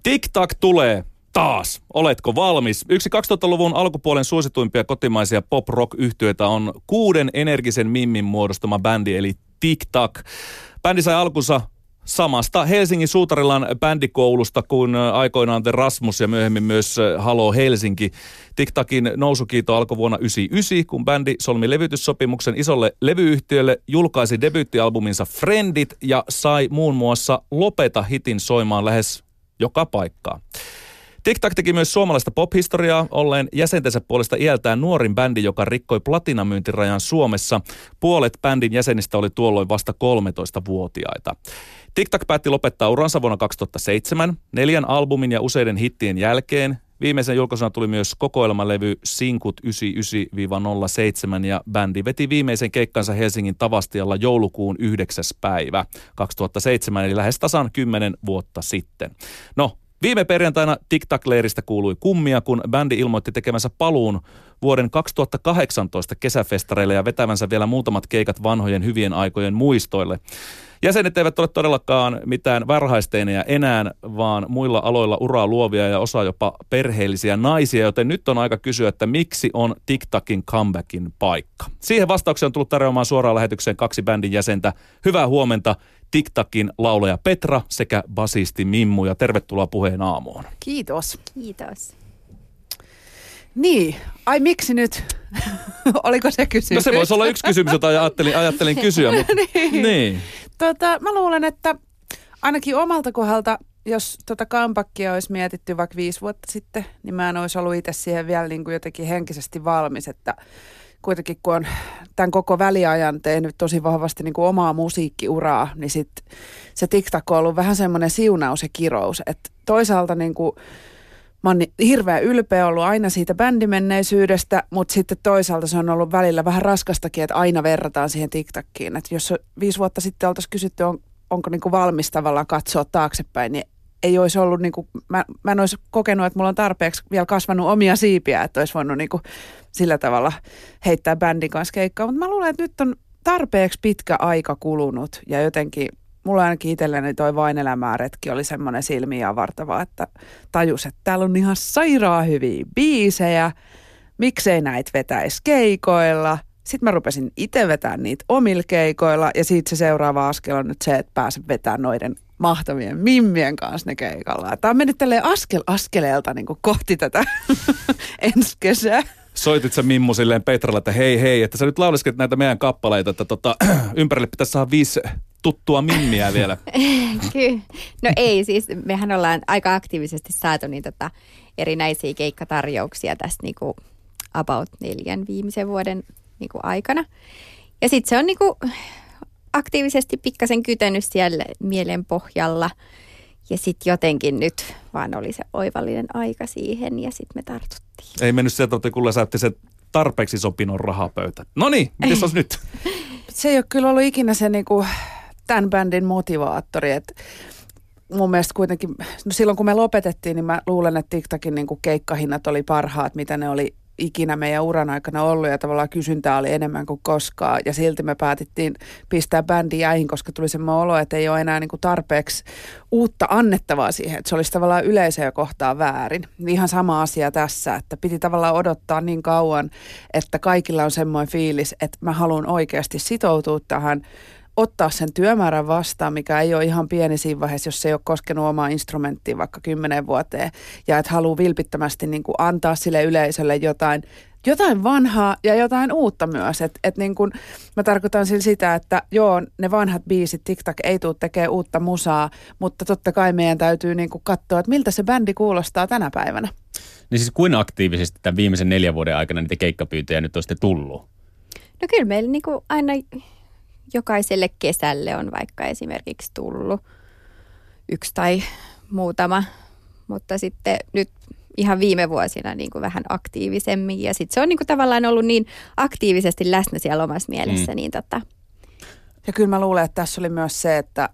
TikTok tulee taas. Oletko valmis? Yksi 2000-luvun alkupuolen suosituimpia kotimaisia pop-rock-yhtyeitä on 6 energisen mimmin muodostama bändi, eli TikTok. Bändi sai alkunsa samasta Helsingin Suutarilan bändikoulusta kuin aikoinaan The Rasmus ja myöhemmin myös Halo Helsinki. TikTokin nousukiito alkoi vuonna 1999, kun bändi solmi levytyssopimuksen isolle levyyhtiölle, julkaisi debuuttialbuminsa Friendit ja sai muun muassa Lopeta hitin soimaan lähes joka paikkaa. TikTok teki myös suomalaista pop-historiaa, olleen jäsentensä puolesta iältään nuorin bändi, joka rikkoi platinamyyntirajan Suomessa. Puolet bändin jäsenistä oli tuolloin vasta 13-vuotiaita. TikTok päätti lopettaa uransa vuonna 2007, 4 albumin ja useiden hittien jälkeen. Viimeisen julkaisuna tuli myös kokoelmalevy Sinkut 99-07 ja bändi veti viimeisen keikkansa Helsingin Tavastialla joulukuun 9. päivä 2007, eli lähes tasan 10 vuotta sitten. No, viime perjantaina TikTok-leiristä kuului kummia, kun bändi ilmoitti tekemänsä paluun vuoden 2018 kesäfestareille ja vetävänsä vielä muutamat keikat vanhojen hyvien aikojen muistoille. Jäsenet eivät ole todellakaan mitään varhaisteinejä enää, vaan muilla aloilla uraa luovia ja osa jopa perheellisiä naisia, joten nyt on aika kysyä, että miksi on TikTokin comebackin paikka. Siihen vastauksia on tullut tarjoamaan suoraan lähetykseen 2 bändin jäsentä. Hyvää huomenta TikTokin laulaja Petra sekä basisti Mimmu ja tervetuloa Puheen aamuun. Kiitos. Kiitos. Niin, miksi nyt? Oliko se kysymys? No se voisi olla yksi kysymys, jota ajattelin kysyä, mutta niin. Mä luulen, että ainakin omalta kohdalta, jos comebackia olisi mietitty vaikka 5 vuotta sitten, niin mä en olisi ollut itse siihen vielä niin kuin jotenkin henkisesti valmis, että kuitenkin kun on tämän koko väliajan tehnyt tosi vahvasti niin kuin omaa musiikkiuraa, niin sit se TikTok on ollut vähän semmoinen siunaus ja kirous, että toisaalta niin kuin mä oon hirveän ylpeä ollut aina siitä bändimenneisyydestä, mutta sitten toisaalta se on ollut välillä vähän raskastakin, että aina verrataan siihen TikTokiin. Että jos 5 vuotta sitten oltaisiin kysytty, onko niinku valmis tavallaan katsoa taaksepäin, niin ei olisi ollut, niinku, mä en olisi kokenut, että mulla on tarpeeksi vielä kasvanut omia siipiä, että olisi voinut niinku sillä tavalla heittää bändin kanssa keikkaa. Mutta mä luulen, että nyt on tarpeeksi pitkä aika kulunut ja jotenkin mulla ainakin itselleni toi Vain elämää -retki oli semmoinen silmiä avartava, että tajus, että täällä on ihan sairaan hyviä biisejä, miksei näitä vetäisi keikoilla. Sitten mä rupesin itse vetämään niitä omilla keikoilla ja siitä se seuraava askel on nyt se, että pääsen vetämään noiden mahtavien mimmien kanssa ne keikalla. Tämä on mennyt tälleen askel askeleelta niin kuin kohti tätä ensi kesää. Soitit sä Mimmu silleen Petralle, että hei, että sä nyt lauliskelet näitä meidän kappaleita, että ympärille pitäisi saada 5 tuttua mimmiä vielä. Kyllä. No ei, siis mehän ollaan aika aktiivisesti saatu niitä erinäisiä keikkatarjouksia tässä niinku about 4 viimeisen vuoden niinku aikana. Ja sitten se on niinku aktiivisesti pikkasen kytänyt siellä mielen pohjalla. Ja sitten jotenkin nyt vaan oli se oivallinen aika siihen ja sitten me tartuttiin. Ei mennyt sieltä, että kun läsäytti se tarpeeksi sopinon rahapöytä. Noniin, mites olisi nyt? Se ei ole kyllä ollut ikinä se niinku tämän bändin motivaattori, että mun mielestä kuitenkin, no silloin kun me lopetettiin, niin mä luulen, että TikTokin niinku keikkahinnat oli parhaat, mitä ne oli ikinä meidän uran aikana ollut ja tavallaan kysyntää oli enemmän kuin koskaan ja silti me päätettiin pistää bändi jäihin, koska tuli semmoinen olo, että ei ole enää niinku tarpeeksi uutta annettavaa siihen, että se olisi tavallaan yleisöä kohtaan väärin. Ihan sama asia tässä, että piti tavallaan odottaa niin kauan, että kaikilla on semmoinen fiilis, että mä haluan oikeasti sitoutua tähän, ottaa sen työmäärän vastaan, mikä ei ole ihan pieni siinä vaiheessa, jos se ei ole koskenut omaa instrumenttia vaikka 10 vuoteen. Ja että haluaa vilpittömästi niin kuin antaa sille yleisölle jotain vanhaa ja jotain uutta myös. Et niin kuin, mä tarkoitan sillä sitä, että joo, ne vanhat biisit, TikTok ei tule tekemään uutta musaa, mutta totta kai meidän täytyy niin kuin katsoa, että miltä se bändi kuulostaa tänä päivänä. Niin siis kuinka aktiivisesti tämän viimeisen 4 vuoden aikana niitä keikkapyyntöjä nyt on sitten tullut? No kyllä meillä niin kuin aina jokaiselle kesälle on vaikka esimerkiksi tullut 1 tai muutama, mutta sitten nyt ihan viime vuosina niin kuin vähän aktiivisemmin ja sitten se on niin kuin tavallaan ollut niin aktiivisesti läsnä siellä omassa mielessä. Niin Ja kyllä mä luulen, että tässä oli myös se, että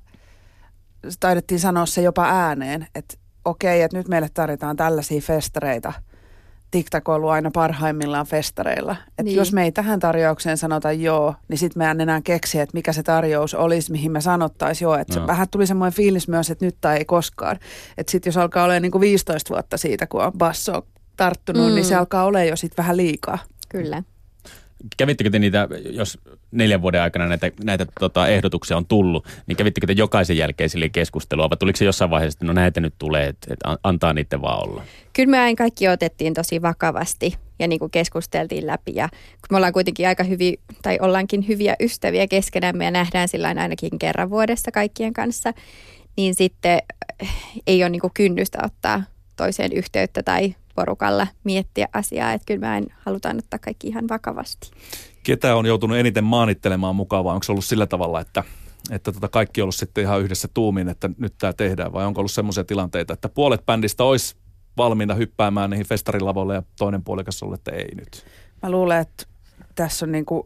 taidettiin sanoa se jopa ääneen, että okei, että nyt meille tarvitaan tällaisia festareita TikTok on ollut aina parhaimmillaan festareilla. Että Niin. jos me ei tähän tarjoukseen sanota joo, niin sitten me en enää keksiä, että mikä se tarjous olisi, mihin me sanottaisiin joo. Että se vähän tuli semmoinen fiilis myös, että nyt tai ei koskaan. Että sitten jos alkaa olemaan niin kuin 15 vuotta siitä, kun on basso tarttunut, niin se alkaa olemaan jo sitten vähän liikaa. Kyllä. Kävittekö te niitä, jos 4 vuoden aikana näitä ehdotuksia on tullut, niin kävittekö te jokaisen jälkeen sille keskustelua, vai tuliko se jossain vaiheessa, että no näitä nyt tulee, että antaa niiden vaan olla? Kyllä me aina kaikki otettiin tosi vakavasti ja niin kuin keskusteltiin läpi. Ja kun me ollaan kuitenkin aika hyviä, tai ollaankin hyviä ystäviä keskenämme ja nähdään sillain ainakin kerran vuodessa kaikkien kanssa, niin sitten ei ole niin kuin kynnystä ottaa toiseen yhteyttä tai porukalla miettiä asiaa. Että kyllä me aina halutaan ottaa kaikki ihan vakavasti. Ketä on joutunut eniten maanittelemaan mukaan, vai onko se ollut sillä tavalla, että kaikki on ollut sitten ihan yhdessä tuumin, että nyt tämä tehdään, vai onko ollut semmoisia tilanteita, että puolet bändistä olisi valmiina hyppäämään niihin festarilavoille ja toinen puolikas ollut, että ei nyt? Mä luulen, että tässä on niinku,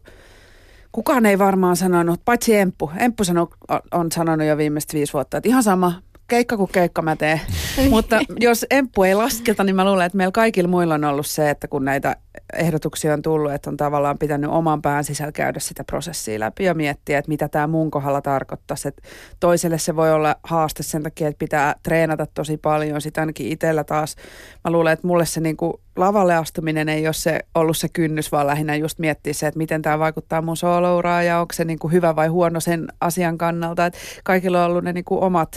kukaan ei varmaan sanonut, paitsi Emppu. Emppu on sanonut jo viimeiset 5 vuotta, että ihan sama, keikka kuin keikka mä teen. Mutta jos Emppu ei lasketa, niin mä luulen, että meillä kaikilla muilla on ollut se, että kun näitä ehdotuksia on tullut, että on tavallaan pitänyt oman pään sisällä käydä sitä prosessia läpi ja miettiä, että mitä tämä mun kohdalla tarkoittaisi. Että toiselle se voi olla haaste sen takia, että pitää treenata tosi paljon. Sitten ainakin itsellä taas, mä luulen, että mulle se niinku lavalle astuminen ei ole se ollut se kynnys, vaan lähinnä just miettiä se, että miten tämä vaikuttaa mun soolouraan ja onko se niinku hyvä vai huono sen asian kannalta. Että kaikilla on ollut ne niinku omat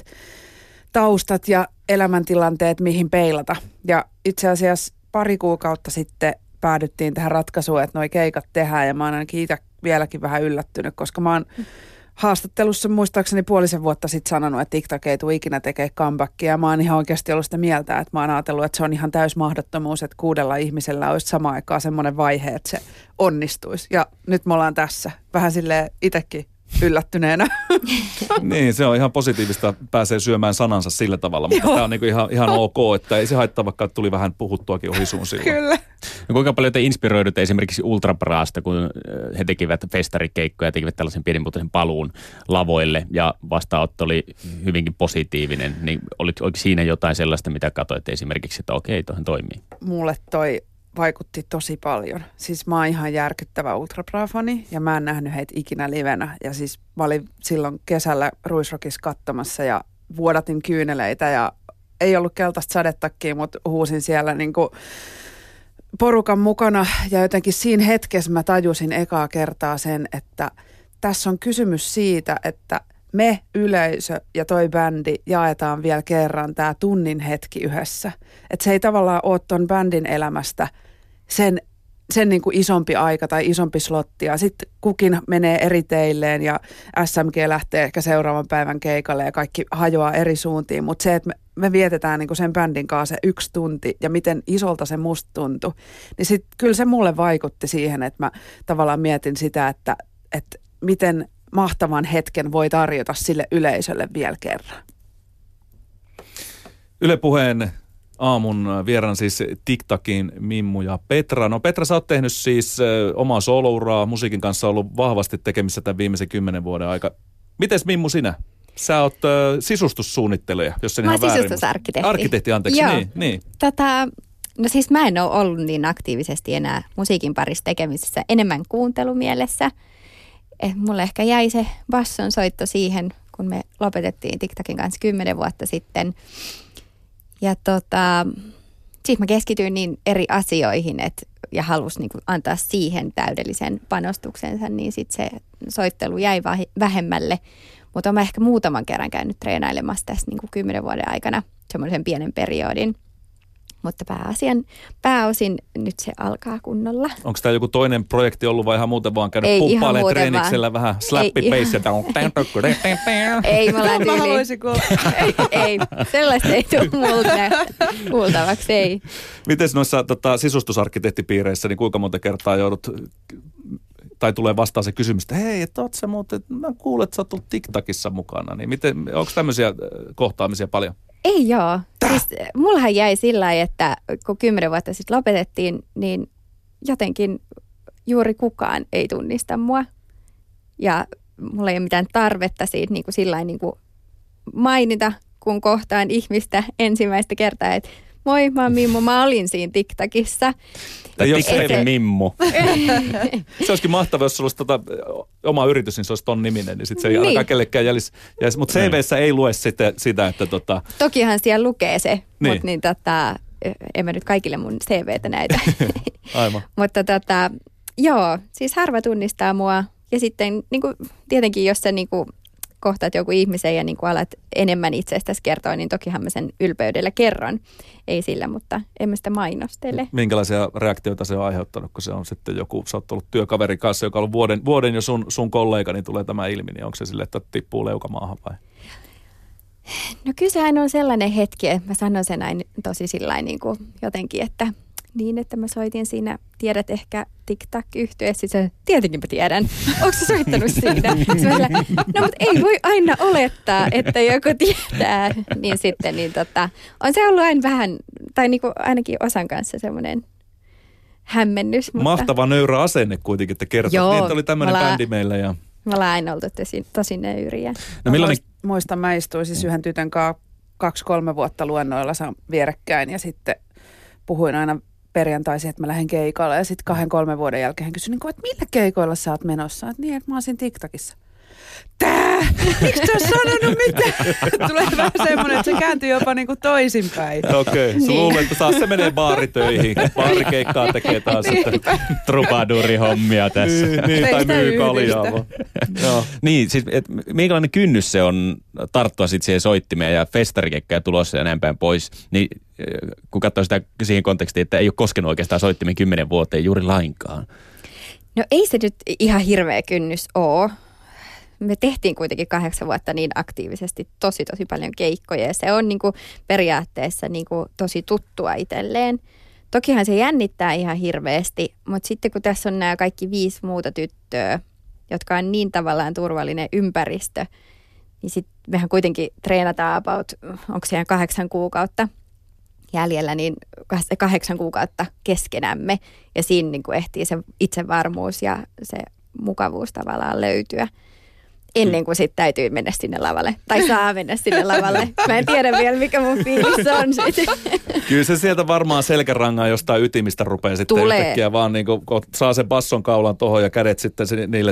taustat ja elämäntilanteet, mihin peilata. Ja itse asiassa 2 kuukautta sitten päädyttiin tähän ratkaisuun, että noi keikat tehdään, ja mä oon ainakin itse vieläkin vähän yllättynyt, koska mä oon haastattelussa muistaakseni 5,5 vuotta sitten sanonut, että TikTok ei tule ikinä tekemään comebackia, ja mä oon ihan oikeasti ollut sitä mieltä, että mä oon ajatellut, että se on ihan täys mahdottomuus, että 6 ihmisellä olisi samaan aikaan semmoinen vaihe, että se onnistuisi. Ja nyt me ollaan tässä, vähän silleen itsekin yllättyneenä. Niin, se on ihan positiivista, pääsee syömään sanansa sillä tavalla, mutta tämä on niinku ihan ok, että ei se haittaa, vaikka tuli vähän puhuttuakin ohi suun silloin. Kyllä. No kuinka paljon te inspiroidutte esimerkiksi Ultrabraasta, kun he tekivät festarikeikkoja ja tekivät tällaisen pienimuotoisen paluun lavoille ja vastaanotto oli hyvinkin positiivinen, niin oliko siinä jotain sellaista, mitä katsoitte esimerkiksi, että okei, toihan toimii? Mulle toi vaikutti tosi paljon. Siis mä oon ihan järkyttävä Ultrabra-fani ja mä en nähnyt heitä ikinä livenä. Ja siis mä olin silloin kesällä Ruisrockissa katsomassa ja vuodatin kyyneleitä ja ei ollut keltaista sadetakia, mutta huusin siellä niinku porukan mukana. Ja jotenkin siinä hetkessä mä tajusin ekaa kertaa sen, että tässä on kysymys siitä, että me, yleisö ja toi bändi jaetaan vielä kerran tämä tunnin hetki yhdessä. Että se ei tavallaan ole ton bändin elämästä sen niin kuin isompi aika tai isompi slotti. Ja sitten kukin menee eri teilleen ja SMG lähtee ehkä seuraavan päivän keikalle ja kaikki hajoaa eri suuntiin. Mutta se, että me vietetään niin kuin sen bändin kanssa se 1 tunti ja miten isolta se musta tuntui, niin sitten kyllä se mulle vaikutti siihen, että mä tavallaan mietin sitä, että miten mahtavan hetken voi tarjota sille yleisölle vielä kerran. Yle Puheen aamun vieraan siis TikTokin Mimmu ja Petra. No Petra, sä oot tehnyt siis omaa soolouraa, musiikin kanssa ollut vahvasti tekemissä tämän viimeisen 10 vuoden aika. Mites Mimmu sinä? Sä oot sisustussuunnittelija, jos sen ihan väärin. Mä oon sisustusarkkitehti. Arkkitehti, anteeksi. Joo. Niin. No siis mä en ole ollut niin aktiivisesti enää musiikin parissa tekemisissä, enemmän kuuntelumielessä. Mulle ehkä jäi se basson soitto siihen, kun me lopetettiin TikTokin kanssa 10 vuotta sitten. Ja siis mä keskityin niin eri asioihin ja halusin niin kuin antaa siihen täydellisen panostuksensa, niin sitten se soittelu jäi vähemmälle. Mutta olen ehkä muutaman kerran käynyt treenailemassa tässä niin kuin 10 vuoden aikana semmoisen pienen periodin. Mutta pääosin nyt se alkaa kunnolla. Onko tämä joku toinen projekti ollut vai ihan muuten vaan käynyt pumppailemaan treeniksellä vähän slappy-bassia? Ei, mä olen Mä haluaisin kuulla. ei, sellaista ei tule multa kuultavaksi, ei. Miten noissa sisustusarkkitehtipiireissä, niin kuinka monta kertaa joudut, tai tulee vastaan se kysymys, että hei, että oot sä muuten, mä kuulen, että sä oot tullut TikTokissa mukana, niin onko tämmöisiä kohtaamisia paljon? Ei joo. Siis, mullahan jäi sillä lailla, että kun 10 vuotta sitten lopetettiin, niin jotenkin juuri kukaan ei tunnista mua. Ja mulla ei ole mitään tarvetta siitä niin kuin mainita, kun kohtaan ihmistä ensimmäistä kertaa. Että moi, mä oon Mimmu, mä olin siinä TikTokissa. Tai TikTokin Mimmu. Se olisikin mahtavaa, jos sulla olisi oma yritys, niin se olisi ton niminen, niin sitten se ei ainakaan kellekään jäljisi. Mutta CV:ssä ei lue sitä, että Tokihan siellä lukee se, mutta niin en mä nyt kaikille mun CVtä näitä. Aivan. Mutta joo, siis harva tunnistaa mua. Ja sitten niin kuin, tietenkin, jos sä niin kuin kohtaat joku ihmisen ja niin kuin alat enemmän itsestäsi kertoa, niin tokihan mä sen ylpeydellä kerron. Ei sillä, mutta en mä sitä mainostele. Minkälaisia reaktioita se on aiheuttanut, kun se on sitten joku, sä oot ollut työkaverin kanssa, joka on ollut vuoden jo sun kollega, niin tulee tämä ilmi, niin onko se silleen, että tippuu leukamaahan vai? No kyllä se aina on sellainen hetki, että mä sanon sen näin tosi sillain niin kuin jotenkin, että niin, että mä soitin siinä, tiedät ehkä TikTok-yhtyeessä, sitten tietenkin mä tiedän. Onko sä soittanut siinä? No mutta ei voi aina olettaa, että joku tietää. Niin sitten, on se ollut aina vähän, tai niin kuin ainakin osan kanssa semmoinen hämmennys. Mutta mahtava nöyrä asenne kuitenkin, että kertoo, niin, että oli tämmöinen bändi meillä. Ja me ollaan aina oltu tosi nöyriä. No muistan, mä istuin siis yhden tytön kanssa 2-3 vuotta luennoilla vierekkäin ja sitten puhuin aina perjantaisin, että mä lähden keikoille ja sitten 2-3 vuoden jälkeen kysyin, että millä keikoilla sä oot menossa? Että niin, että mä oon siinä TikTokissa. Miksi sä oot sanonut mitään? Tulee vähän semmoinen, että se kääntyy jopa niinku toisinpäin. Okei, sä luulet, että taas se menee baaritöihin. Baarikeikkaa tekee taas sitten trubaduurihommia tässä. Niin, tai myy kaljaa. Niin, siis minkälainen kynnys se on tarttua sitten siihen soittimeen ja festarikeikkoja tulossa ja näin päin pois. Niin kun katsoo sitä siihen kontekstiin, että ei ole koskenut oikeastaan soittimeen 10 vuoteen juuri lainkaan. No ei se nyt ihan hirveä kynnys ole. Me tehtiin kuitenkin 8 vuotta niin aktiivisesti tosi paljon keikkoja ja se on niinku periaatteessa niinku tosi tuttua itselleen. Tokihan se jännittää ihan hirveästi, mutta sitten kun tässä on nämä kaikki 5 muuta tyttöä, jotka on niin tavallaan turvallinen ympäristö, niin sitten mehän kuitenkin treenataan about, onko siellä 8 kuukautta jäljellä, niin 8 kuukautta keskenämme ja siinä niin kuin ehtii se itsevarmuus ja se mukavuus tavallaan löytyä. Ennen kuin sitten täytyy mennä sinne lavalle. Tai saa mennä sinne lavalle. Mä en tiedä vielä, mikä mun fiilis on sitten. Kyllä se sieltä varmaan selkärangaa jostain ytimistä rupeaa sitten yhtäkkiä vaan niin kun saa sen basson kaulan tohon ja kädet sitten niille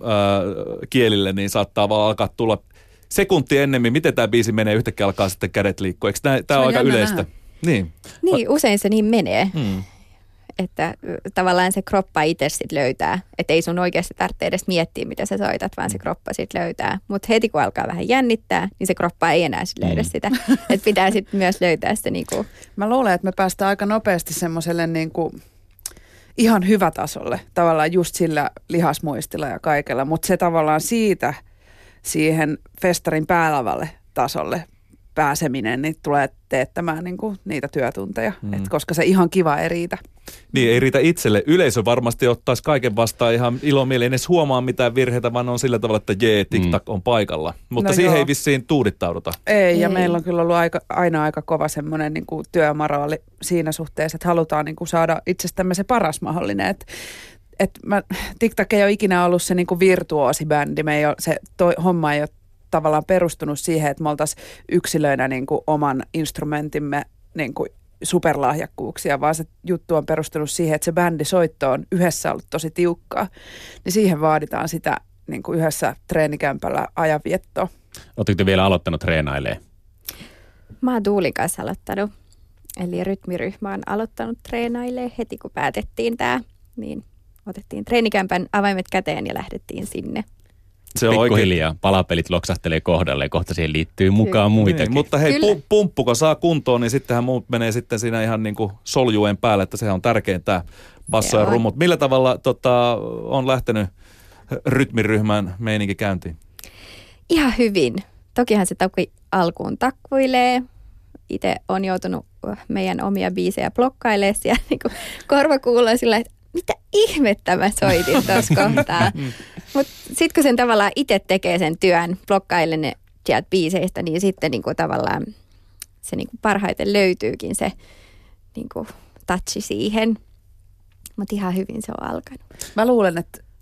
kielille, niin saattaa vaan alkaa tulla sekunti ennemmin. Miten tämä biisi menee, yhtäkkiä alkaa sitten kädet liikkua. Eikö tämä on aika yleistä? Niin, usein se niin menee. Että tavallaan se kroppa itse sitten löytää. Että ei sun oikeasti tarvitse edes miettiä, mitä sä soitat, vaan se kroppa sitten löytää. Mutta heti kun alkaa vähän jännittää, niin se kroppa ei enää sitten löydä sitä. Että pitää sitten myös löytää se niinku. Mä luulen, että me päästään aika nopeasti semmoiselle niinku ihan hyvätasolle. Tavallaan just sillä lihasmuistilla ja kaikella. Mutta se tavallaan siitä siihen festarin päälavalle tasolle pääseminen, niin tulee teettämään niinku niitä työtunteja, koska se ihan kiva ei riitä. Niin, ei riitä itselle. Yleisö varmasti ottaisi kaiken vastaan ihan ilomielin, en edes huomaa mitään virheitä, vaan on sillä tavalla, että TikTok on paikalla. Mutta siihen ei vissiin tuudittauduta. Ei, ja meillä on kyllä ollut aina aika kova semmoinen niinku työmoraali siinä suhteessa, että halutaan niinku saada itsestämme se paras mahdollinen. TikTok ei ole ikinä ollut se niinku virtuoosibändi, homma ei ole tavallaan perustunut siihen, että me oltaisiin yksilöinä niin kuin oman instrumentimme niin kuin superlahjakkuuksia, vaan se juttu on perustunut siihen, että se bändisoitto on yhdessä ollut tosi tiukkaa. Niin siihen vaaditaan sitä niin kuin yhdessä treenikämpällä ajanviettoa. Oletteko te vielä aloittanut treenailemaan? Mä oon Tuulin kanssa aloittanut. Eli rytmiryhmä on aloittanut treenailemaan heti, kun päätettiin tämä. Niin otettiin treenikämpän avaimet käteen ja lähdettiin sinne. Se on pikkuhiljaa. Palapelit loksahtelee kohdalle ja kohta siihen liittyy mukaan muitakin. Niin, mutta hei, pumppu kun saa kuntoon, niin sittenhän muut menee sitten siinä ihan niin kuin soljuen päälle, että sehän on tärkein tämä basso ja rummut. Millä tavalla on lähtenyt rytmiryhmän meininki käyntiin? Ihan hyvin. Tokihan se toki alkuun takkuilee. Itse on joutunut meidän omia biisejä blokkailemaan siellä niin korvakuuloon sillä, että mitä ihmettä mä soitin tuossa kohtaa. Mutta sitten kun sen tavallaan itse tekee sen työn, blokkailee ne sieltä biiseistä, niin sitten niinku tavallaan se niinku parhaiten löytyykin se niinku touchi siihen. Mutta ihan hyvin se on alkanut. Mä luulen, että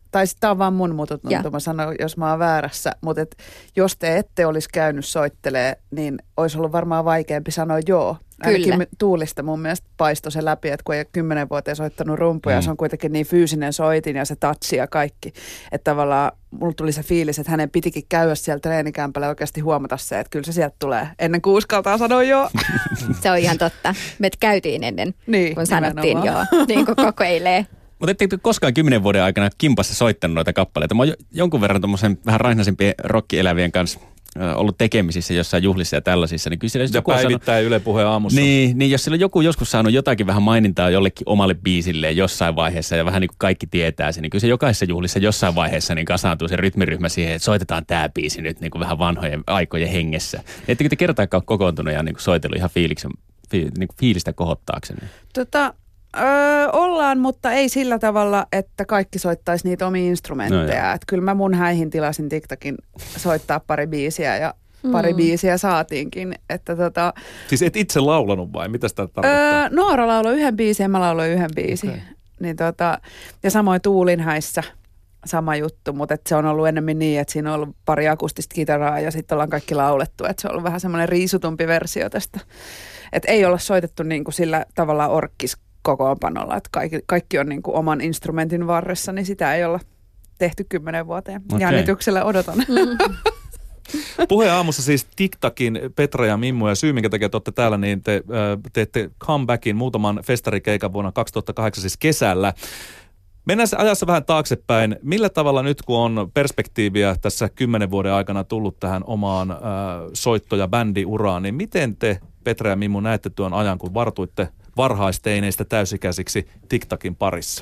tai sitten tämä on vaan mun mututuntuma sanoa, jos mä oon väärässä, mutta jos te ette olisi käynyt soittelee, niin olisi ollut varmaan vaikeampi sanoa joo. Ainakin Tuulista mun mielestä paistoi se läpi, että kun ei ole 10 vuoteen soittanut rumpuja, se on kuitenkin niin fyysinen soitin ja se tatsi ja kaikki. Että tavallaan mulla tuli se fiilis, että hänen pitikin käydä siellä treenikämpällä oikeasti huomata se, että kyllä se sieltä tulee ennen kuin uskaltaa sanoa joo. Se on ihan totta. Me käytiin ennen, niin, kun sanottiin joo, niin kuin kokeilee. Mutta ettekö koskaan 10 vuoden aikana kimpassa soittanut noita kappaleita? Mä oon jonkun verran tuommoisen vähän raihnaisempien rokkielävien kanssa ollut tekemisissä jossain juhlissa ja tällaisissa. Niin kyllä ja päivittäin Yle Puheen aamussa. Niin, jos siellä on joku joskus saanut jotakin vähän mainintaa jollekin omalle biisille jossain vaiheessa ja vähän niin kuin kaikki tietää sen, niin kyllä se jokaisessa juhlissa jossain vaiheessa niin kasaantuu se rytmiryhmä siihen, että soitetaan tämä biisi nyt niin kuin vähän vanhojen aikojen hengessä. Ettekö te kertaakaan kokoontunut ja niin kuin soitellut ihan fiilistä kohottaakseni? Ollaan, mutta ei sillä tavalla, että kaikki soittaisi niitä omia instrumentteja. No, että kyllä mä mun häihin tilasin TikTokin soittaa pari biisiä ja pari biisiä saatiinkin. Että siis et itse laulanut vai? Mitä sitä tarkoittaa? Noora lauloi yhden biisin ja mä lauloin yhden biisin. Okay. Niin ja samoin Tuulin häissä sama juttu, mutta se on ollut enemmän niin, että siinä on ollut pari akustista kitaraa ja sitten ollaan kaikki laulettu. Että se on ollut vähän semmoinen riisutumpi versio tästä. Että ei olla soitettu niin kuin sillä tavalla kokoonpanolla, että kaikki on niin kuin oman instrumentin varressa, niin sitä ei olla tehty 10 vuoteen. Okay. Jännityksellä odotan. Puheen aamussa siis TikTokin Petra ja Mimmu, ja syy, minkä takia te olette täällä, niin te teette comebackin muutaman festarikeikan vuonna 2008, siis kesällä. Mennään ajassa vähän taaksepäin. Millä tavalla nyt, kun on perspektiiviä tässä 10 vuoden aikana tullut tähän omaan soitto- ja bändiuraan, niin miten te, Petra ja Mimmu, näette tuon ajan, kun vartuitte varhaisteineistä täysikäisiksi TikTokin parissa?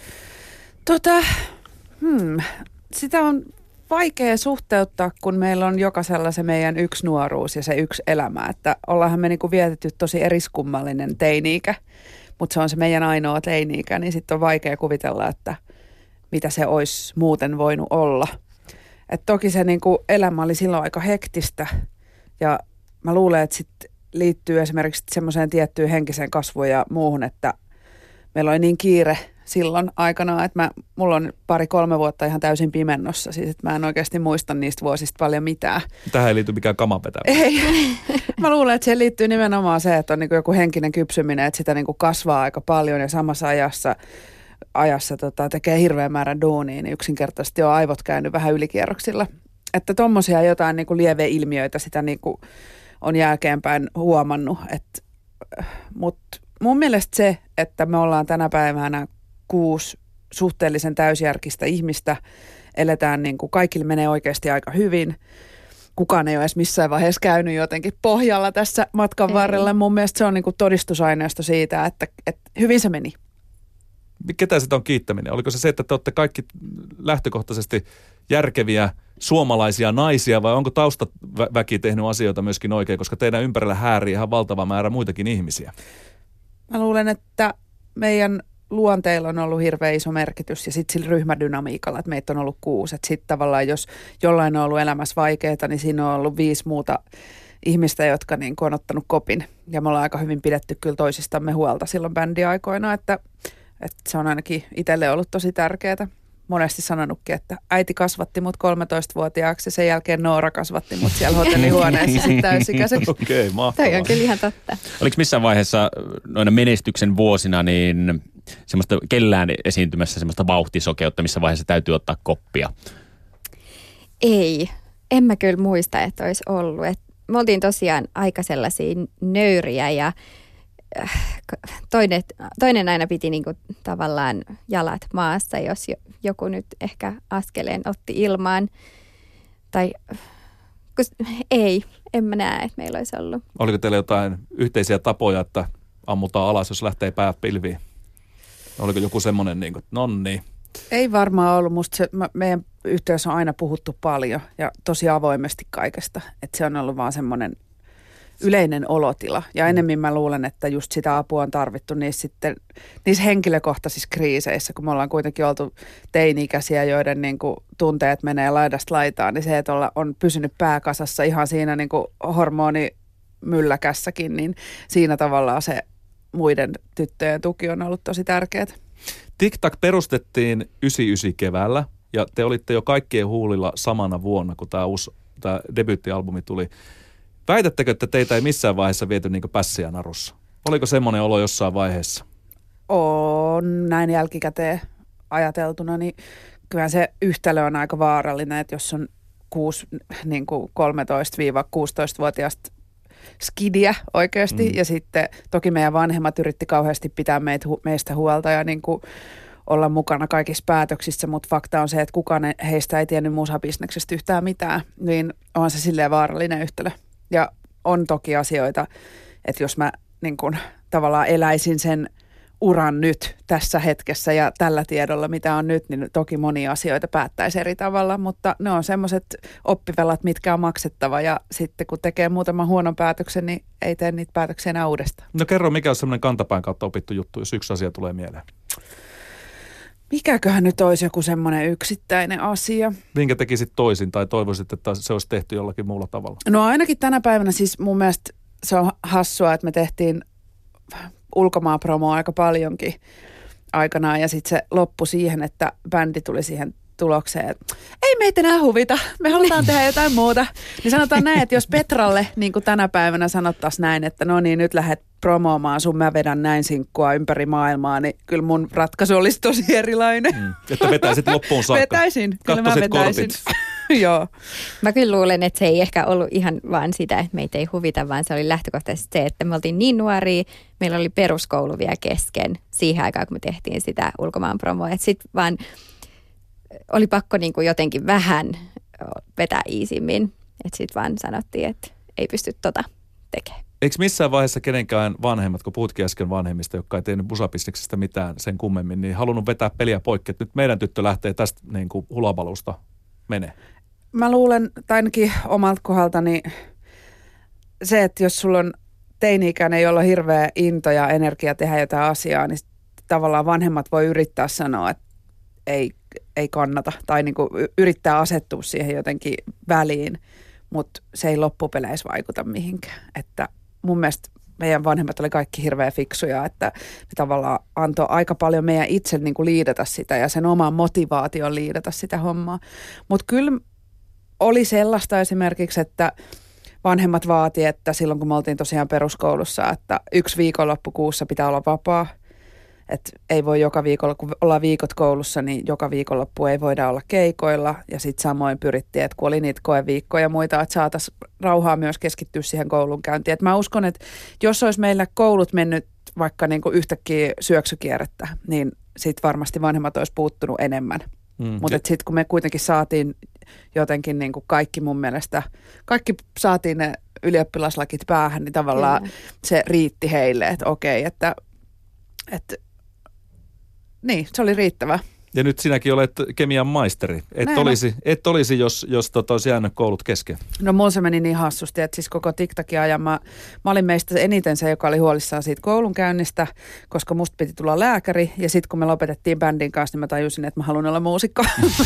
Sitä on vaikea suhteuttaa, kun meillä on jokaisella se meidän yksi nuoruus ja se yksi elämä. Että ollaanhan me niinku vietetty tosi eriskummallinen teini-ikä, mutta se on se meidän ainoa teini-ikä, niin sitten on vaikea kuvitella, että mitä se olisi muuten voinut olla. Et toki se niinku elämä oli silloin aika hektistä ja mä luulen, että sitten liittyy esimerkiksi semmoiseen tiettyyn henkiseen kasvuun ja muuhun, että meillä oli niin kiire silloin aikanaan, että mulla on 2-3 vuotta ihan täysin pimennossa, siis että mä en oikeasti muista niistä vuosista paljon mitään. Tähän ei liity mikään kamapetämä. Ei. Mä luulen, että siihen liittyy nimenomaan se, että on niin kuin joku henkinen kypsyminen, että sitä niin kuin kasvaa aika paljon ja samassa ajassa tekee hirveän määrän duunia, niin yksinkertaisesti on aivot käynyt vähän ylikierroksilla. Että tommosia jotain niin kuin lieveilmiöitä sitä niin kuin on jälkeenpäin huomannut. Mutta mun mielestä se, että me ollaan tänä päivänä 6 suhteellisen täysjärkistä ihmistä, eletään niin kuin kaikille menee oikeasti aika hyvin. Kukaan ei ole edes missään vaiheessa käynyt jotenkin pohjalla tässä matkan varrella. Mun mielestä se on niin kuin todistusaineisto siitä, että hyvin se meni. Ketä sitä on kiittäminen? Oliko se, että te olette kaikki lähtökohtaisesti järkeviä suomalaisia naisia, vai onko taustaväki tehnyt asioita myöskin oikein, koska teidän ympärillä häärii ihan valtava määrä muitakin ihmisiä? Mä luulen, että meidän luonteilla on ollut hirveän iso merkitys ja sitten sillä ryhmädynamiikalla, että meitä on ollut 6. Että sitten tavallaan, jos jollain on ollut elämässä vaikeaa, niin siinä on ollut 5 muuta ihmistä, jotka niin on ottanut kopin. Ja me ollaan aika hyvin pidetty kyllä toisistamme huolta silloin bändiaikoina, että se on ainakin itselle ollut tosi tärkeää. Monesti sanonutkin, että äiti kasvatti mut 13-vuotiaaksi ja sen jälkeen Noora kasvatti mut siellä hotellihuoneessa sitten täysikäiseksi. Okei, mahtavaa. Toi on kyllä ihan totta. Oliko missään vaiheessa noina menestyksen vuosina niin semmoista kellään esiintymässä semmoista vauhtisokeutta, missä vaiheessa täytyy ottaa koppia? Ei. En mä kyllä muista, että olisi ollut. Me oltiin tosiaan aika sellaisia nöyriä ja toinen aina piti niinku tavallaan jalat maassa, jos joku nyt ehkä askeleen otti ilmaan. Tai en mä näe, että meillä olisi ollut. Oliko teillä jotain yhteisiä tapoja, että ammutaan alas, jos lähtee pää pilviin? Oliko joku semmoinen, niin kuin, nonni? Ei varmaan ollut. Musta meidän yhteydessä on aina puhuttu paljon ja tosi avoimesti kaikesta. Että se on ollut vaan semmoinen yleinen olotila. Ja enemmän mä luulen, että just sitä apua on tarvittu niissä henkilökohtaisissa kriiseissä, kun me ollaan kuitenkin oltu teini-ikäisiä, joiden niin kuin tunteet menee laidasta laitaan, niin se, että on pysynyt pääkasassa ihan siinä niin kuin hormonimylläkässäkin, niin siinä tavallaan se muiden tyttöjen tuki on ollut tosi tärkeää. TikTok perustettiin 99 keväällä ja te olitte jo kaikkien huulilla samana vuonna, kun tämä debyyttialbumi tuli. Väitättekö, että teitä ei missään vaiheessa viety niin kuin pässiä narussa? Oliko semmoinen olo jossain vaiheessa? On näin jälkikäteen ajateltuna, niin kyllä se yhtälö on aika vaarallinen, että jos on 13-16-vuotiaasta skidiä oikeasti ja sitten toki meidän vanhemmat yritti kauheasti pitää meistä huolta ja niin kuin olla mukana kaikissa päätöksissä, mutta fakta on se, että kukaan heistä ei tiennyt musabisneksestä yhtään mitään, niin on se silleen vaarallinen yhtälö. Ja on toki asioita, että jos mä niin kuin tavallaan eläisin sen uran nyt tässä hetkessä ja tällä tiedolla, mitä on nyt, niin toki monia asioita päättäisi eri tavalla, mutta ne on semmoiset oppivelat, mitkä on maksettava ja sitten kun tekee muutaman huonon päätöksen, niin ei tee niitä päätöksiä enää uudestaan. No kerro, mikä on semmoinen kantapään kautta opittu juttu, jos yksi asia tulee mieleen? Mikäköhän nyt olisi joku semmoinen yksittäinen asia? Minkä tekisit toisin tai toivoisit, että se olisi tehty jollakin muulla tavalla? No ainakin tänä päivänä siis mun mielestä se on hassua, että me tehtiin ulkomaanpromoa aika paljonkin aikanaan ja sitten se loppui siihen, että bändi tuli siihen tulokseen, että ei meitä enää huvita, me halutaan tehdä jotain muuta. Niin sanotaan näin, että jos Petralle niin kuin tänä päivänä sanottaisiin näin, että no niin nyt lähdet promoomaan sun mä vedän näin sinkkua ympäri maailmaa, niin kyllä mun ratkaisu olisi tosi erilainen. Että vetäisit loppuun saakka. Vetäisin, kyllä mä vetäisin. Joo. Mä kyllä luulen, että se ei ehkä ollut ihan vaan sitä, että meitä ei huvita, vaan se oli lähtökohtaisesti se, että me oltiin niin nuoria, meillä oli peruskoulu vielä kesken siihen aikaan, kun me tehtiin sitä ulkomaanpromoa. Että sitten vaan oli pakko niin kuin jotenkin vähän vetää iisimmin. Että sitten vaan sanottiin, että ei pysty tekemään. Eikö missään vaiheessa kenenkään vanhemmat, kun puhutkin äsken vanhemmista, jotka ei tehnyt musabisneksestä mitään sen kummemmin, niin halunnut vetää peliä poikki, että nyt meidän tyttö lähtee tästä niin kuin hulabalusta menee? Mä luulen, tai ainakin omalta kohdaltani se, että jos sulla on teini-ikäinen, jolla on hirveä into ja energia tehdä jotain asiaa, niin tavallaan vanhemmat voi yrittää sanoa, että ei kannata tai niin kuin yrittää asettua siihen jotenkin väliin, mutta se ei loppupeleissä vaikuta mihinkään. Että mun mielestä meidän vanhemmat oli kaikki hirveän fiksuja, että ne tavallaan antoi aika paljon meidän itse niin kuin liidata sitä ja sen oman motivaation liidata sitä hommaa. Mutta kyllä oli sellaista esimerkiksi, että vanhemmat vaati, että silloin kun me oltiin tosiaan peruskoulussa, että 1 viikonloppu kuussa pitää olla vapaa. Että ei voi joka viikolla, kun ollaan viikot koulussa, niin joka viikonloppu ei voida olla keikoilla. Ja sitten samoin pyrittiin, että kun oli niitä koeviikkoja ja muita, että saataisiin rauhaa myös keskittyä siihen koulunkäyntiin. Et mä uskon, että jos olisi meillä koulut mennyt vaikka niinku yhtäkkiä syöksykierrettä, niin sitten varmasti vanhemmat olisi puuttunut enemmän. Mutta sitten kun me kuitenkin saatiin jotenkin niinku kaikki mun mielestä, kaikki saatiin ne ylioppilaslakit päähän, niin tavallaan se riitti heille, että okei, että niin, se oli riittävä. Ja nyt sinäkin olet kemian maisteri. Et olisi, jos olisi jäänyt koulut kesken. No mulla se meni niin hassusti, että siis koko TikTokin ajan mä olin meistä eniten se, joka oli huolissaan siitä koulunkäynnistä, koska musta piti tulla lääkäri. Ja sitten kun me lopetettiin bändin kanssa, niin mä tajusin, että mä haluan olla muusikko.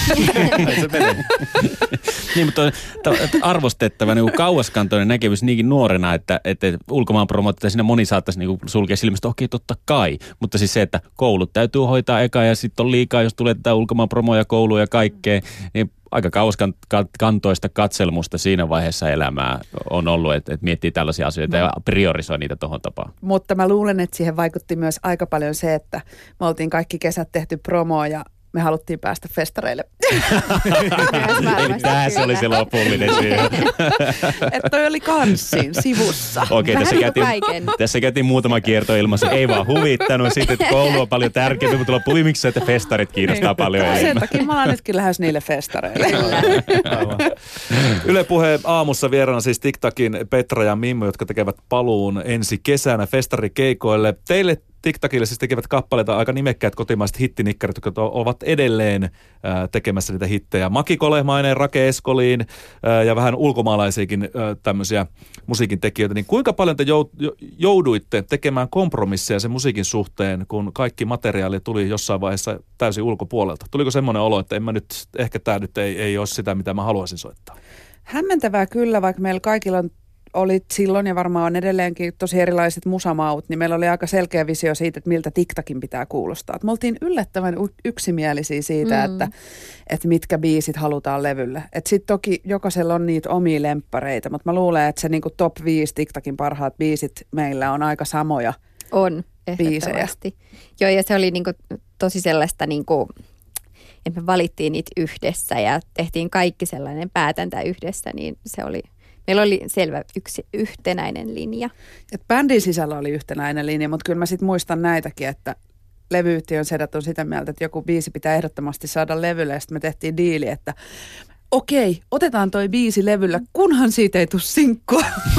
Niin, mutta arvostettava niin kauaskantoinen näkemys niinkin nuorena, että ulkomaanpromootteja siinä moni saattaisi niin sulkea silmästä, okei, totta kai. Mutta siis se, että koulut täytyy hoitaa eka ja sitten on liikaa, jos tulee tätä ulkomaanpromoja, kouluja ja kaikkea, niin aika kauaskantoista katselmusta siinä vaiheessa elämää on ollut, että miettii tällaisia asioita ja priorisoi niitä tuohon tapaan. Mutta mä luulen, että siihen vaikutti myös aika paljon se, että me oltiin kaikki kesät tehty promoa ja me haluttiin päästä festareille. Eli tässä oli se lopullinen syy. Että toi oli kanssin sivussa. Okei, tässä käytiin muutama kierto ilmassa. Ei vaan huvittanut. Sitten, että koulu on paljon tärkeämpi, mutta loppuvimiksi, että festarit kiinnostaa paljon enemmän. Sen takia mä olen nytkin lähes niille festareille. Yle Puheen aamussa vieraana siis TikTokin Petra ja Mimmo, jotka tekevät paluun ensi kesänä festarikeikoille. Teille TikTokille siis tekevät kappaleita aika nimekkäät kotimaiset hittinikkarit, jotka ovat edelleen tekemässä niitä hittejä. Maki Kolehmainen, Rake Eskolin ja vähän ulkomaalaisiakin tämmöisiä musiikin tekijöitä. Niin kuinka paljon te jouduitte tekemään kompromisseja sen musiikin suhteen, kun kaikki materiaali tuli jossain vaiheessa täysin ulkopuolelta? Tuliko semmoinen olo, että ehkä tämä nyt ei ole sitä, mitä mä haluaisin soittaa? Hämmentävää kyllä, vaikka meillä kaikilla oli silloin ja varmaan on edelleenkin tosi erilaiset musamaut, niin meillä oli aika selkeä visio siitä, että miltä TikTokin pitää kuulostaa. Et me oltiin yllättävän yksimielisiä siitä, että mitkä biisit halutaan levylle. Sitten toki jokaisella on niitä omia lemppareita, mutta mä luulen, että se niinku top 5 TikTokin parhaat biisit meillä on aika samoja. On, ehdottomasti. Joo, ja se oli niinku tosi sellaista, niinku, että me valittiin niitä yhdessä ja tehtiin kaikki sellainen päätäntä yhdessä, niin meillä oli selvä yhtenäinen linja. Et bändin sisällä oli yhtenäinen linja, mutta kyllä mä sitten muistan näitäkin, että levyyhtiön sedät on sitä mieltä, että joku biisi pitää ehdottomasti saada levylle, ja sitten me tehtiin diili, että okei, otetaan toi biisi levyllä, kunhan siitä ei tule sinkkua.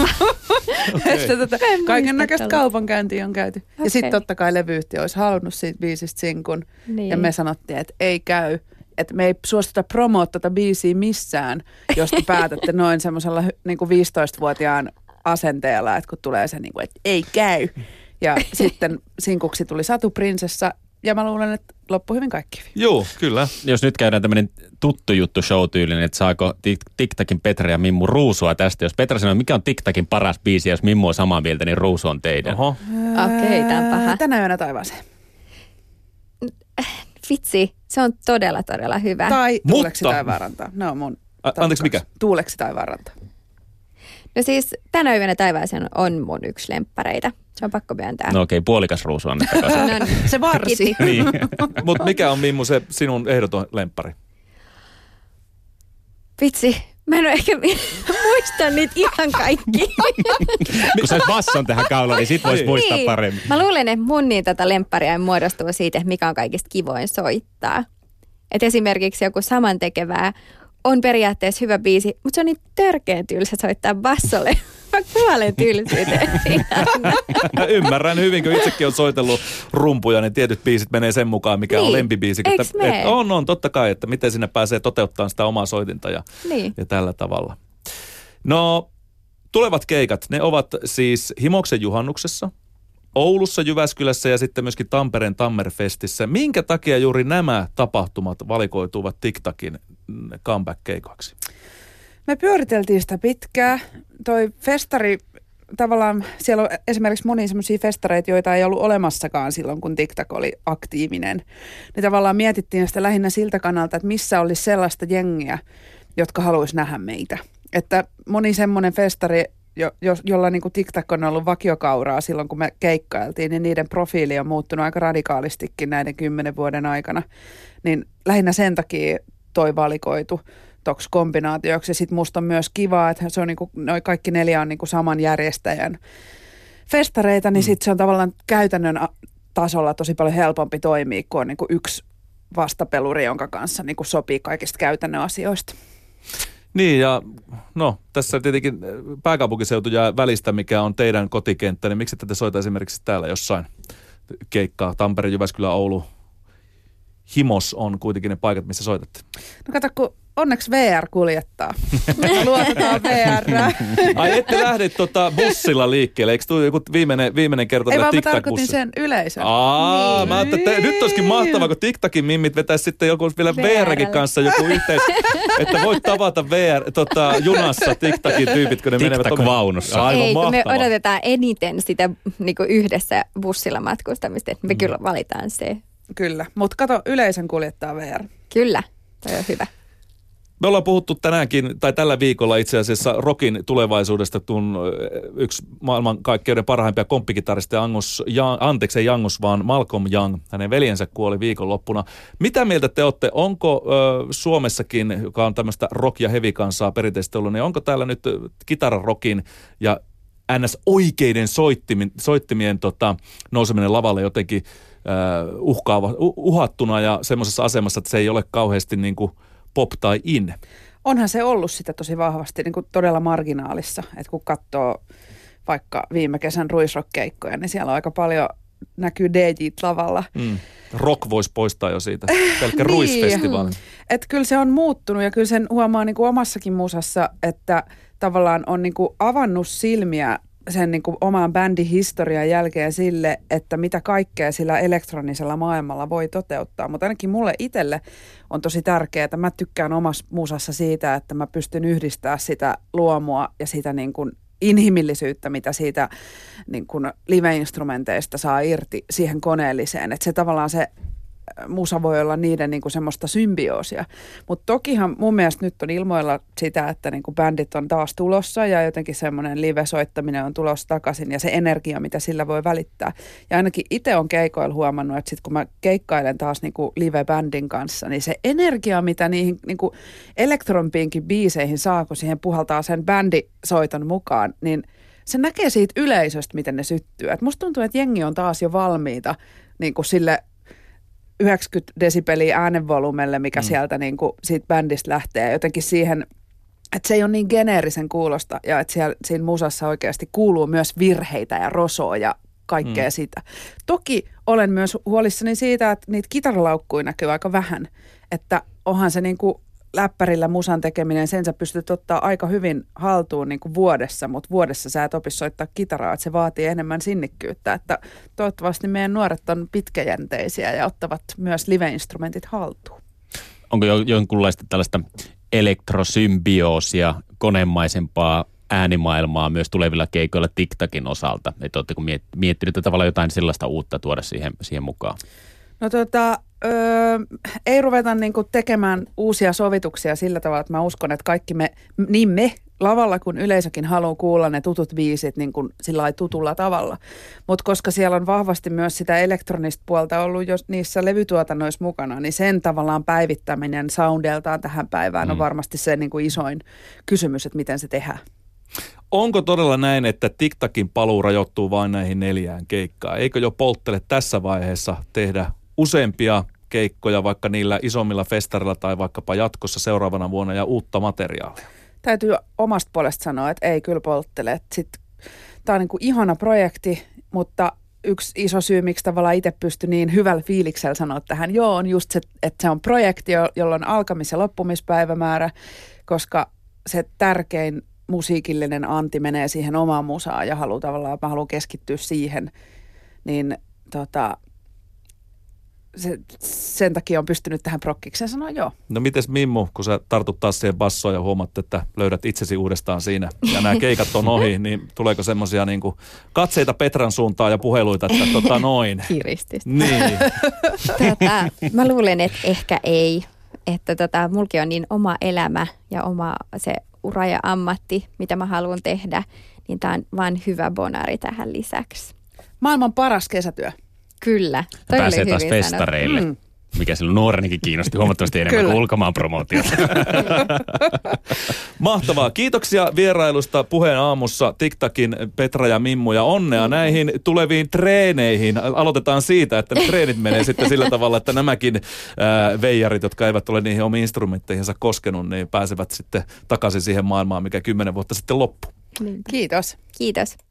Kaiken näköistä kaupankäyntiä on käyty. Okay. Ja sitten totta kai levyyhtiö olisi halunnut siitä biisistä sinkun, ja me sanottiin, että ei käy. Että me ei suostuta promoa tätä biisiä missään, jos te päätätte noin semmoisella niin kuin 15-vuotiaan asenteella, että kun tulee se, niin kuin, että ei käy. Ja sitten sinkuksi tuli Satu Prinsessa, ja mä luulen, että loppui hyvin kaikki. Joo, kyllä. Jos nyt käydään tämmöinen tuttu juttu show-tyylinen, että saako TikTokin Petra ja Mimmu ruusua tästä. Jos Petra sanoo, mikä on TikTokin paras biisi, jos Mimmu on samaa mieltä, niin ruusu on teidän. Oho. Okei, tää on paha. Tänä yönä taivaaseen. Vitsi, se on todella, todella hyvä. Tai Tuuleksi taivaan rantaa. Ne on mun anteeksi, mikä? Tuuleksi taivaan rantaa. No siis tänä yönä taivaaseen on mun yksi lemppareita. Se on pakko myöntää. No okei, puolikas ruusu annettakaa. No niin. Se varsi. Niin. Mutta mikä on, Mimmu, se sinun ehdoton lemppari? Vitsi, mä en ole ehkä muista niitä ihan kaikki. Kun sä basson tähän kaulaan, niin sit vois muistaa niin. paremmin. Mä luulen, että mun niin tätä lempparia muodostuu siitä, että mikä on kaikista kivoin soittaa. Et esimerkiksi joku samantekevää on periaatteessa hyvä biisi, mutta se on niin törkeän tylsä soittaa bassolle. Mä kuolen tylsyyteen. Ymmärrän hyvin, kun itsekin on soitellut rumpuja, niin tietyt biisit menee sen mukaan, mikä on lempibiisi. On, totta kai, että miten sinne pääsee toteuttamaan sitä omaa soitinta ja tällä tavalla. No, tulevat keikat, ne ovat siis Himoksen juhannuksessa, Oulussa, Jyväskylässä ja sitten myöskin Tampereen Tammerfestissä. Minkä takia juuri nämä tapahtumat valikoituvat TikTokin comeback-keikoiksi? Me pyöriteltiin sitä pitkään. Toi festari, tavallaan siellä on esimerkiksi monia semmoisia festareita, joita ei ollut olemassakaan silloin, kun TikTok oli aktiivinen. Niin tavallaan mietittiin sitä lähinnä siltä kannalta, että missä olisi sellaista jengiä, jotka haluaisi nähdä meitä. Että moni semmoinen festari, jolla niin kuin TikTok on ollut vakiokauraa silloin, kun me keikkailtiin, niin niiden profiili on muuttunut aika radikaalistikin näiden 10 vuoden aikana. Niin lähinnä sen takia toi valikoitu toksi kombinaatioksi. Sitten musta on myös kiva, että se on niinku, noi kaikki 4 on niinku saman järjestäjän festareita, niin sitten se on tavallaan käytännön tasolla tosi paljon helpompi toimia, kun on niinku yksi vastapeluri, jonka kanssa niinku sopii kaikista käytännön asioista. Niin ja no tässä tietenkin pääkaupunkiseutu jää välistä, mikä on teidän kotikenttä, niin miksi te soita esimerkiksi täällä jossain keikkaa, Tampere, Jyväskylä, Oulu, Himos on kuitenkin ne paikat, missä soitatte. No kato, kun onneksi VR kuljettaa. Luotetaan VR. Ai ette lähde bussilla liikkeelle, eikö tule joku viimeinen kerta TikTok-bussi? Ei vaan mä tarkoitin sen yleisön. Niin. Mä ajattelin, nyt olisikin mahtavaa, kun TikTokin mimmit vetäisi sitten joku vielä VR:kin kanssa joku yhteis, että voit tavata junassa TikTokin tyypit, kun ne menevät TikTok-vaunussa. Ei, kun me odotetaan eniten sitä niin kuin yhdessä bussilla matkustamista, että me kyllä valitaan se. Kyllä, mutta kato, yleisön kuljettaa VR. Kyllä, toi on hyvä. Me ollaan puhuttu tänäänkin, tai tällä viikolla itse asiassa rockin tulevaisuudesta, kun yksi maailmankaikkeuden parhaimpia komppikitaristeja ei Angus, vaan Malcolm Young, hänen veljensä kuoli viikonloppuna. Mitä mieltä te olette, onko Suomessakin, joka on tämmöistä rock- ja heavy-kansaa perinteisesti ollut, niin onko täällä nyt kitararockin ja NS-oikeiden soittimien nouseminen lavalle jotenkin uhattuna ja semmoisessa asemassa, että se ei ole kauheasti niin kuin pop tai in? Onhan se ollut sitä tosi vahvasti niin kuin todella marginaalissa, että kun katsoo vaikka viime kesän ruisrock-keikkoja, niin siellä on aika paljon näkyy DJt lavalla. Rock voisi poistaa jo siitä, pelkkä ruisfestivaali. Että kyllä se on muuttunut ja kyllä sen huomaa niin kuin omassakin musassa, että tavallaan on niin kuin avannut silmiä sen niin kuin oman bändin historian jälkeen sille, että mitä kaikkea sillä elektronisella maailmalla voi toteuttaa. Mutta ainakin mulle itselle on tosi tärkeää, että mä tykkään omassa musassa siitä, että mä pystyn yhdistämään sitä luomua ja sitä niin kuin inhimillisyyttä, mitä siitä niin kuin live-instrumenteista saa irti siihen koneelliseen. Että se tavallaan se musa voi olla niiden niin kuin semmoista symbioosia. Mutta tokihan mun mielestä nyt on ilmoilla sitä, että niin kuin bändit on taas tulossa ja jotenkin semmoinen live-soittaminen on tulossa takaisin ja se energia, mitä sillä voi välittää. Ja ainakin itse on keikoilla huomannut, että sit kun mä keikkailen taas niin kuin live-bändin kanssa, niin se energia, mitä niihin niin kuin elektronpiinkin biiseihin saa, kun siihen puhaltaa sen bändisoiton mukaan, niin se näkee siitä yleisöstä, miten ne syttyy. Et musta tuntuu, että jengi on taas jo valmiita niin kuin sille 90 desibeliä äänenvolumelle, mikä sieltä niin kuin siitä bändistä lähtee. Jotenkin siihen, että se ei ole niin geneerisen kuulosta ja että siinä musassa oikeasti kuuluu myös virheitä ja rosoa ja kaikkea sitä. Toki olen myös huolissani siitä, että niitä kitaralaukkuja näkyy aika vähän. Että onhan se niin kuin läppärillä musan tekeminen, sen sä pystyt ottaa aika hyvin haltuun niin kuin vuodessa, mutta vuodessa sä et opi soittaa kitaraa, että se vaatii enemmän sinnikkyyttä, että toivottavasti meidän nuoret on pitkäjänteisiä ja ottavat myös live-instrumentit haltuun. Onko jonkunlaista tällaista elektrosymbioosia, konemaisempaa äänimaailmaa myös tulevilla keikoilla TikTokin osalta? Että oletteko miettinyt tavallaan jotain sellaista uutta tuoda siihen mukaan? No ei ruveta niinku tekemään uusia sovituksia sillä tavalla, että mä uskon, että kaikki me lavalla kuin yleisökin haluaa kuulla ne tutut biisit niin kuin sillä tutulla tavalla. Mutta koska siellä on vahvasti myös sitä elektronista puolta ollut jo niissä levytuotannoissa mukana, niin sen tavallaan päivittäminen soundeltaan tähän päivään on varmasti se niin kuin isoin kysymys, että miten se tehdään. Onko todella näin, että TikTokin paluu rajoittuu vain näihin 4 keikkaan? Eikö jo polttele tässä vaiheessa tehdä useampia keikkoja vaikka niillä isommilla festarilla tai vaikkapa jatkossa seuraavana vuonna ja uutta materiaalia? Täytyy omasta puolesta sanoa, että ei kyllä polttele. Tämä on niin kuin ihana projekti, mutta yksi iso syy, miksi tavallaan itse pystyi niin hyvällä fiiliksellä sanoa tähän, on just se, että se on projekti, jolla on alkamis- ja loppumispäivämäärä, koska se tärkein musiikillinen anti menee siihen omaan musaan ja mä haluan keskittyä siihen, niin sen takia on pystynyt tähän prokkikseen sanoa joo. No mites Mimmu, kun sä tartut taas siihen bassoon ja huomaat, että löydät itsesi uudestaan siinä ja nämä keikat on ohi, niin tuleeko semmoisia niinku katseita Petran suuntaan ja puheluita, että noin? Kiristystä. Niin. Mä luulen, että ehkä ei. Että mulki on niin oma elämä ja oma se ura ja ammatti, mitä mä haluan tehdä, niin tää on vaan hyvä bonari tähän lisäksi. Maailman paras kesätyö. Kyllä. Pääsee taas festareille, mikä silloin nuorenikin kiinnosti huomattavasti enemmän kuin ulkomaan promootiota. Mahtavaa. Kiitoksia vierailusta Puheen aamussa TikTokin Petra ja Mimmu ja onnea näihin tuleviin treeneihin. Aloitetaan siitä, että ne treenit menee sitten sillä tavalla, että nämäkin veijarit, jotka eivät ole niihin omiin instrumentteihinsa koskenut, niin pääsevät sitten takaisin siihen maailmaan, mikä 10 vuotta sitten loppui. Kiitos. Kiitos.